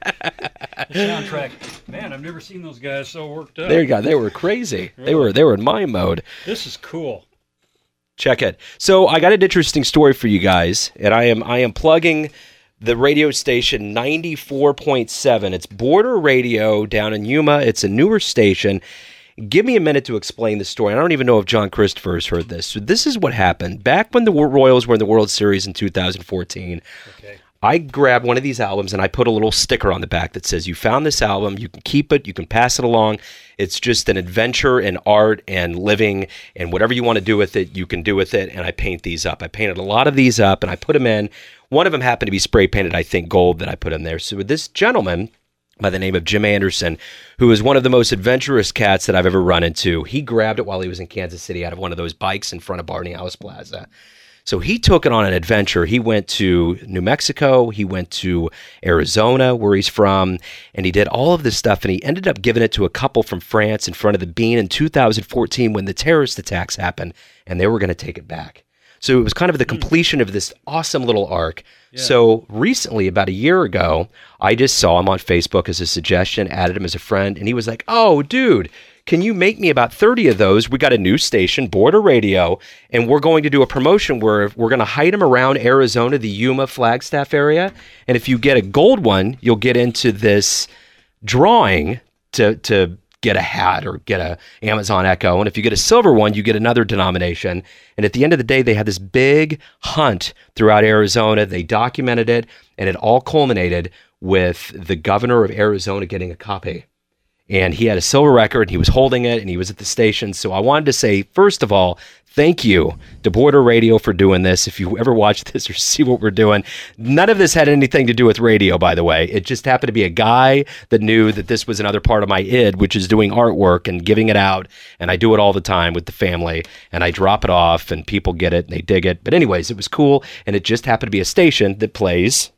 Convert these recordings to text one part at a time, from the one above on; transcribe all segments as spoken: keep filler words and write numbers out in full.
soundtrack. Man, I've never seen those guys so worked up. There you go. They were crazy. Really? They were they were in mime mode. This is cool. Check it. So I got an interesting story for you guys, and I am I am plugging the radio station ninety-four point seven. It's Border Radio down in Yuma. It's a newer station. Give me a minute to explain the story. I don't even know if John Christopher has heard this. So this is what happened. Back when the Royals were in the World Series in two thousand fourteen, Okay. I grabbed one of these albums and I put a little sticker on the back that says, you found this album, you can keep it, you can pass it along. It's just an adventure in art and living, and whatever you want to do with it, you can do with it. And I paint these up. I painted a lot of these up and I put them in. One of them happened to be spray painted, I think, gold that I put in there. So with this gentleman by the name of Jim Anderson, who is one of the most adventurous cats that I've ever run into, he grabbed it while he was in Kansas City out of one of those bikes in front of Barney House Plaza. So he took it on an adventure. He went to New Mexico, he went to Arizona, where he's from, and he did all of this stuff, and he ended up giving it to a couple from France in front of the Bean in two thousand fourteen when the terrorist attacks happened, and they were going to take it back. So it was kind of the completion of this awesome little arc. Yeah. So recently, about a year ago, I just saw him on Facebook as a suggestion, added him as a friend, and he was like, oh, dude, can you make me about thirty of those? We got a new station, Border Radio, and we're going to do a promotion where we're going to hide them around Arizona, the Yuma, Flagstaff area. And if you get a gold one, you'll get into this drawing to to get a hat or get a Amazon Echo. And if you get a silver one, you get another denomination. And at the end of the day, they had this big hunt throughout Arizona. They documented it, and it all culminated with the governor of Arizona getting a copy. And he had a silver record, and he was holding it, and he was at the station. So I wanted to say, first of all, thank you to Border Radio for doing this. If you ever watch this or see what we're doing, none of this had anything to do with radio, by the way. It just happened to be a guy that knew that this was another part of my id, which is doing artwork and giving it out. And I do it all the time with the family, and I drop it off, and people get it, and they dig it. But anyways, it was cool, and it just happened to be a station that plays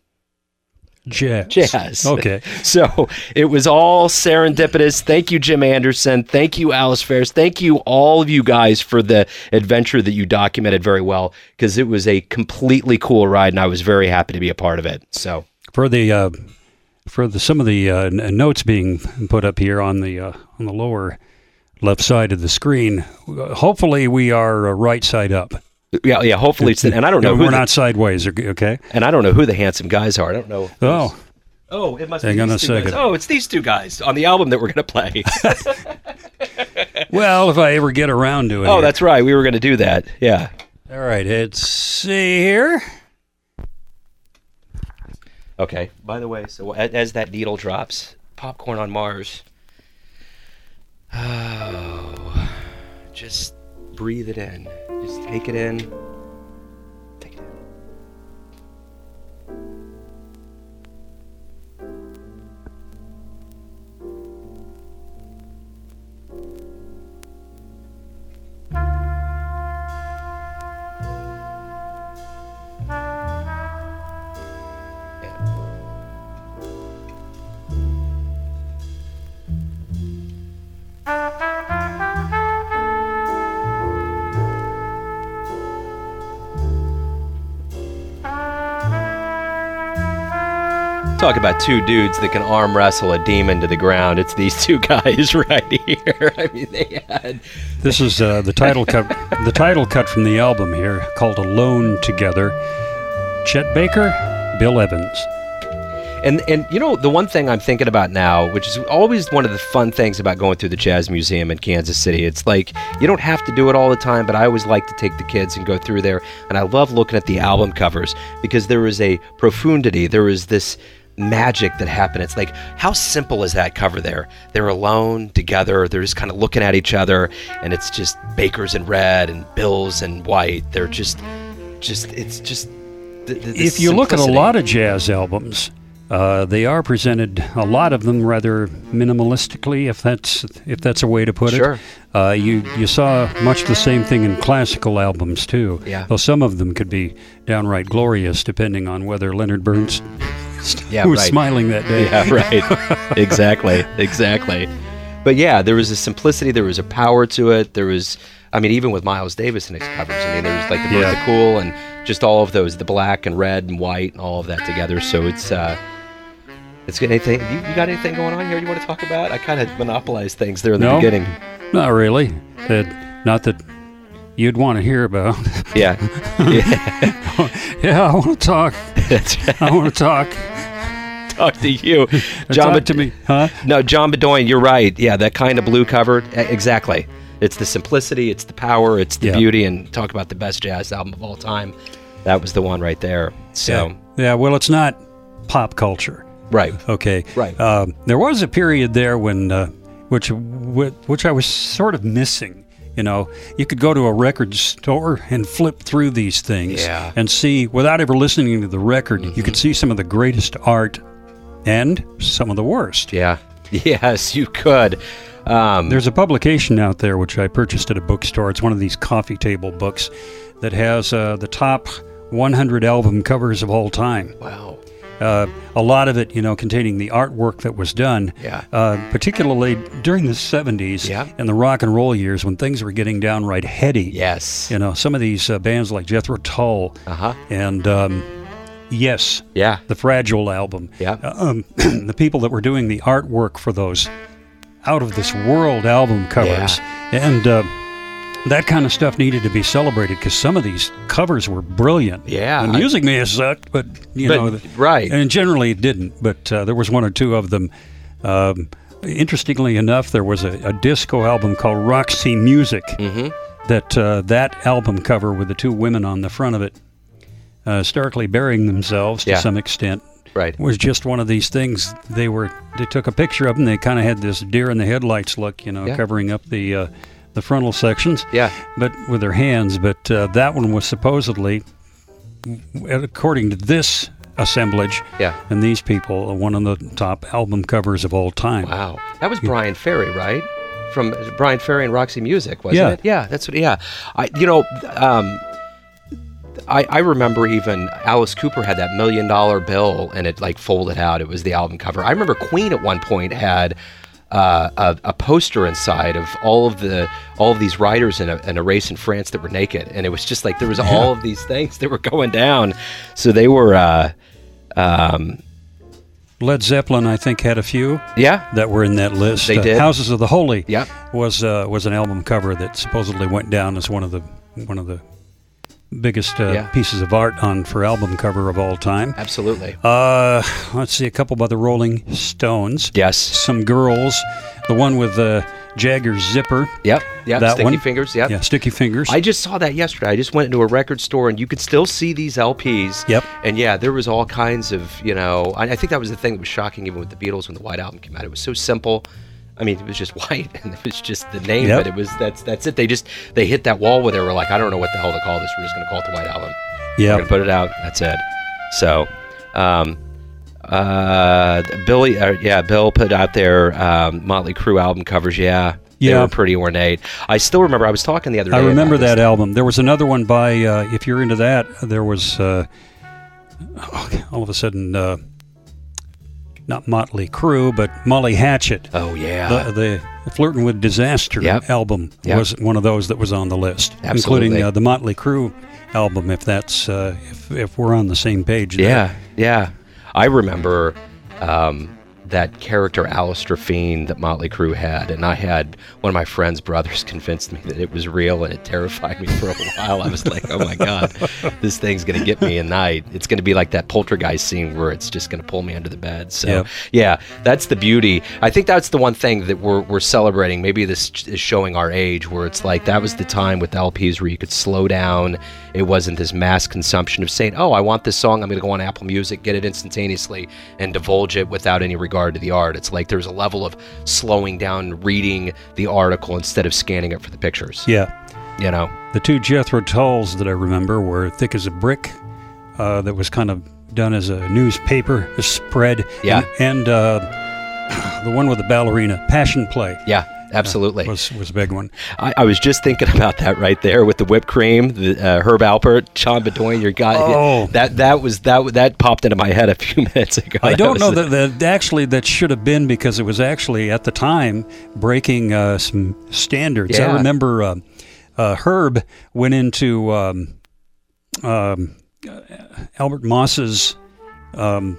Jazz. Jazz. Okay. So it was all serendipitous. Thank you, Jim Anderson. Thank you, Alice Ferris. Thank you, all of you guys, for the adventure that you documented very well, because it was a completely cool ride, and I was very happy to be a part of it. So for the uh, for the some of the uh, notes being put up here on the uh, on the lower left side of the screen, hopefully we are uh, right side up. Yeah, yeah. Hopefully, it's the, and I don't know. Yeah, who we're the, not sideways, okay? And I don't know who the handsome guys are. I don't know. Oh, oh, it must hang be on these a two second. guys. Oh, it's these two guys on the album that we're going to play. Well, if I ever get around to it. Oh, here. that's right. We were going to do that. Yeah. All right. Let's see here. Okay. By the way, so as, as that needle drops, Popcorn on Mars. Oh, just breathe it in. Just take it in. Take it in. Talk about two dudes that can arm wrestle a demon to the ground. It's these two guys right here. I mean, they had... This is uh, the title cut. The title cut from the album here, called "Alone Together." Chet Baker, Bill Evans. And and you know, the one thing I'm thinking about now, which is always one of the fun things about going through the Jazz Museum in Kansas City, it's like you don't have to do it all the time, but I always like to take the kids and go through there. And I love looking at the album covers because there is a profundity. There is this magic that happened. It's like, how simple is that cover there? They're alone together. They're just kind of looking at each other, and it's just Baker's in red and Bill's in white. They're just, just it's just. The, the, the if you look at a simplicity. lot of jazz albums, uh, they are presented, a lot of them rather minimalistically, if that's if that's a way to put Sure. it. Uh, you you saw much the same thing in classical albums too. Yeah. Though some of them could be downright glorious, depending on whether Leonard Bernstein Yeah, who was right. smiling that day. Yeah, right. Exactly, exactly. But yeah, there was a simplicity, there was a power to it. There was, I mean, even with Miles Davis and his covers, I mean, there was like the Bird Yeah. the Cool and just all of those, the black and red and white and all of that together. So it's, uh, It's good. Anything? You, you got anything going on here you want to talk about? I kind of monopolized things there in the No. beginning. Not really. That, not that you'd want to hear about. Yeah. Yeah. Yeah, I want to talk. That's right. I want to talk. Talk to you, John. Talk to me, huh? No, John Bedoin. You're right. Yeah, that kind of blue cover. e- Exactly. It's the simplicity. It's the power. It's the Yeah. beauty. And talk about the best jazz album of all time. That was the one right there. So. Yeah. Yeah, well, it's not pop culture. Right. Okay. Right. Um, there was a period there when, uh, which, wh- which I was sort of missing. You know, you could go to a record store and flip through these things Yeah. and see, without ever listening to the record, you could see some of the greatest art and some of the worst. Yeah. Yes, you could. Um, There's a publication out there which I purchased at a bookstore. It's one of these coffee table books that has uh, the top one hundred album covers of all time. wow. Uh, a lot of it, you know, containing the artwork that was done, Yeah. uh, particularly during the seventies Yeah. and the rock and roll years when things were getting downright heady. Yes. You know, some of these uh, bands like Jethro Tull Uh huh. and, um, yes, Yeah. the Fragile album. Yeah. Uh, um, the people that were doing the artwork for those out-of-this-world album covers. And uh, that kind of stuff needed to be celebrated because some of these covers were brilliant. Yeah, The I- music may have sucked, but, you But- know... the- right. And generally it didn't, but uh, there was one or two of them. Um, interestingly enough, there was a, a disco album called Roxy Music Mm-hmm. that uh, that album cover with the two women on the front of it, uh, starkly burying themselves to Yeah. some extent, Right. was just one of these things. They were they took a picture of them. They kind of had this deer in the headlights look, you know, Yeah. covering up the uh, the frontal sections. Yeah. But with their hands. But uh, that one was supposedly, according to this assemblage, Yeah. and these people, one of the top album covers of all time. Wow. That was Brian Ferry, right? From Brian Ferry and Roxy Music, wasn't Yeah. it? Yeah, that's what. Yeah, I. You know, um, I I remember even Alice Cooper had that million dollar bill and it like folded out. It was the album cover. I remember Queen at one point had. Uh, a, a poster inside of all of the all of these riders in a, in a race in France that were naked, and it was just like there was all of these things that were going down. So they were, uh, um, Led Zeppelin, I think, had a few yeah, that were in that list. They Uh, did. Houses of the Holy yeah, was uh, was an album cover that supposedly went down as one of the one of the biggest uh, Yeah. pieces of art on for album cover of all time. absolutely. Uh, let's see, a couple by the Rolling Stones. Yes. Some girls. The one with the Jagger zipper. Yep. Yep. That Sticky one. fingers. Yep. Yeah, Sticky Fingers. I just saw that yesterday. I just went into a record store and you could still see these L Ps. Yep. And yeah, there was all kinds of, you know, I, I think that was the thing that was shocking even with the Beatles when the White Album came out. It was so simple. I mean, it was just white and it was just the name, Yep. but it was, that's that's it. They just, they hit that wall where they were like, I don't know what the hell to call this. We're just going to call it the White Album. We're yeah. going to put it out. That's it. So, um, uh, Billy, uh, yeah, Bill put out their um, Motley Crue album covers. Yeah. They Yeah. were pretty ornate. I still remember, I was talking the other day. I remember about this. that album. There was another one by, uh, if you're into that, there was, uh, all of a sudden, uh, not Motley Crue, but Molly Hatchet. Oh, yeah. The, the Flirting with Disaster Yep. album Yep. was one of those that was on the list, Absolutely. including uh, the Motley Crue album. If that's uh, if if we're on the same page, there. Yeah, yeah. I remember um, that character Alistair Fiend that Motley Crue had, and I had one of my friend's brothers convinced me that it was real, and it terrified me for a while. I was like, oh my God, this thing's going to get me at night. It's going to be like that Poltergeist scene where it's just going to pull me under the bed. So, Yep. yeah, that's the beauty. I think that's the one thing that we're, we're celebrating. Maybe this is showing our age, where it's like that was the time with L Ps where you could slow down. It wasn't this mass consumption of saying, oh, I want this song, I'm going to go on Apple Music, get it instantaneously, and divulge it without any regard to the art. It's like there's a level of slowing down, reading the article instead of scanning it for the pictures. yeah. You know? The two Jethro Tulls that I remember were Thick as a Brick, uh, that was kind of done as a newspaper, a spread. Yeah. And, and uh, the one with the ballerina, Passion Play. Yeah, absolutely. Was was a big one. I, I was just thinking about that right there with the whipped cream, the uh, Herb Alpert, John Bedoin. Your guy, Oh. that that was that that popped into my head a few minutes ago. I That don't was know the- that, that actually that should have been because it was actually at the time breaking uh, some standards. Yeah. I remember uh, uh, Herb went into um, um, Albert Moss's um,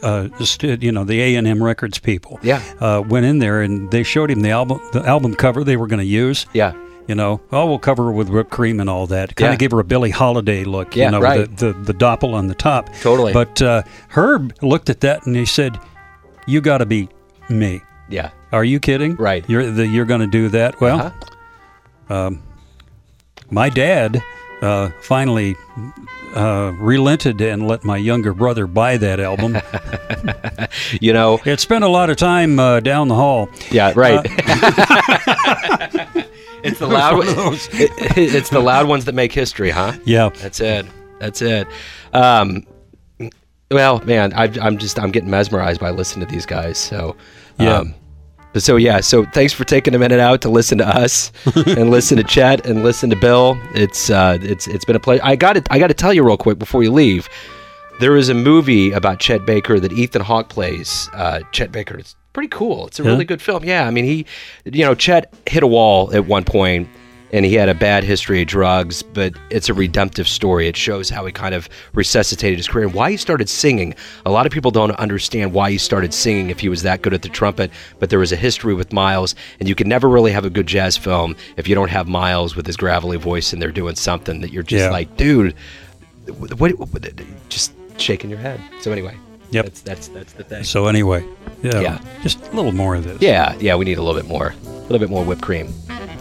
uh, st- you know, the A and M Records people. Yeah. Uh, went in there and they showed him the album, the album cover they were going to use. Yeah. You know, oh, we'll cover her with whipped cream and all that. Kind of Yeah. gave her a Billie Holiday look. Yeah, you know, right. with the, the the doppel on the top. Totally. But uh, Herb looked at that and he said, "You got to be me. Yeah. Are you kidding? Right. You're the, you're going to do that? Well, Uh-huh. um, my dad uh, finally uh, relented and let my younger brother buy that album. You know, It spent a lot of time uh, down the hall. yeah, right. Uh, It's the loud one of those. it- it- it's the loud ones that make history, huh? Yeah. That's it. That's it. Um, well, man, I, I'm just I'm getting mesmerized by listening to these guys. So, Yeah. um, so yeah. So thanks for taking a minute out to listen to us and listen to Chet and listen to Bill. It's uh, it's it's been a pleasure. I got to I got to tell you real quick before you leave. There is a movie about Chet Baker that Ethan Hawke plays. Uh, Chet Baker. It's pretty cool. It's a Yeah. really good film. Yeah, I mean, he, you know, Chet hit a wall at one point, and he had a bad history of drugs, but it's a redemptive story. It shows how he kind of resuscitated his career and why he started singing. A lot of people don't understand why he started singing if he was that good at the trumpet, but there was a history with Miles, and you can never really have a good jazz film if you don't have Miles with his gravelly voice and they're doing something that you're just Yeah. like, dude, what, what, what, just shaking your head. So anyway, Yep. that's that's that's the thing. So anyway, yeah, Yeah. just a little more of this. Yeah, yeah, we need a little bit more, a little bit more whipped cream.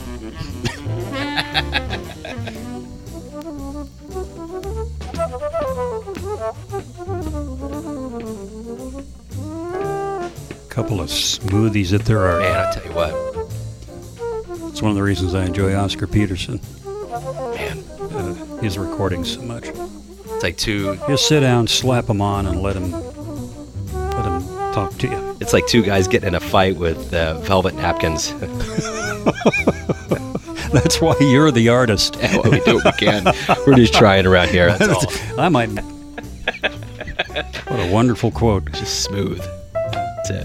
Couple of smoothies that there are. Man, I tell you what, It's one of the reasons I enjoy Oscar Peterson, man, uh, his recordings so much. it's like two, Just sit down, slap him on, and let him let him talk to you. it's like two guys getting in a fight with uh, velvet napkins. That's why you're the artist. Yeah, well, we do what we can. We're just trying around here. That's all. I might. What a wonderful quote. Just smooth. That's it.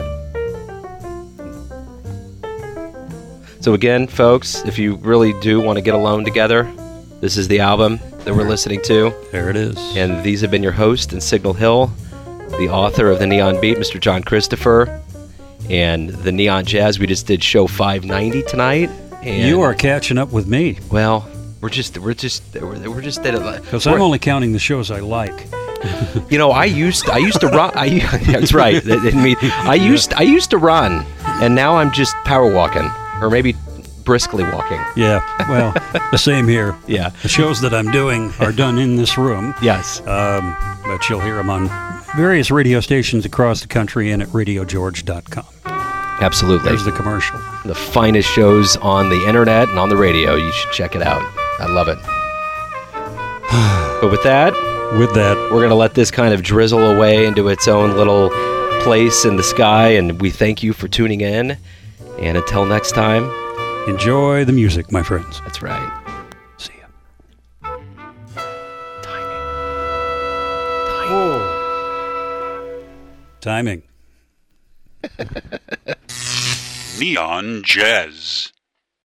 So again, folks, if you really do want to get alone together, this is the album that we're listening to. There it is. And these have been your host and Signal Hill, the author of The Neon Beat, Mister John Christopher, and the Neon Jazz. We just did show five ninety tonight. And You are catching up with me well. We're just we're just we're, we're just at a because I'm only counting the shows I like. You know, I used I used to run. I, that's right. That didn't mean I used I used to run, and now I'm just power walking, or maybe briskly walking. Yeah, well, the same here. Yeah. The shows that I'm doing are done in this room, Yes. um, but you'll hear them on various radio stations across the country and at radio george dot com. Absolutely. There's the commercial. The finest shows on the internet and on the radio. You should check it out. I love it. But with that, With that, we're going to let this kind of drizzle away into its own little place in the sky, and we thank you for tuning in. And until next time, enjoy the music, my friends. that's right. See ya. Timing. Timing. Neon Jazz.